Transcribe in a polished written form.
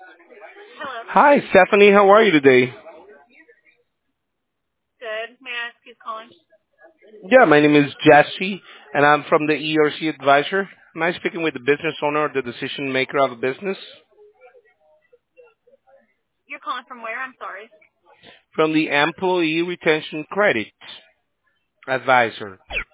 Hello. Hi, Stephanie. How are you today? Good. May I ask who's calling? Yeah, my name is Jesse, and I'm from the ERC Advisor. Am I speaking with the business owner or the decision maker of a business? You're calling from where? I'm sorry. From the Employee Retention Credit Advisor.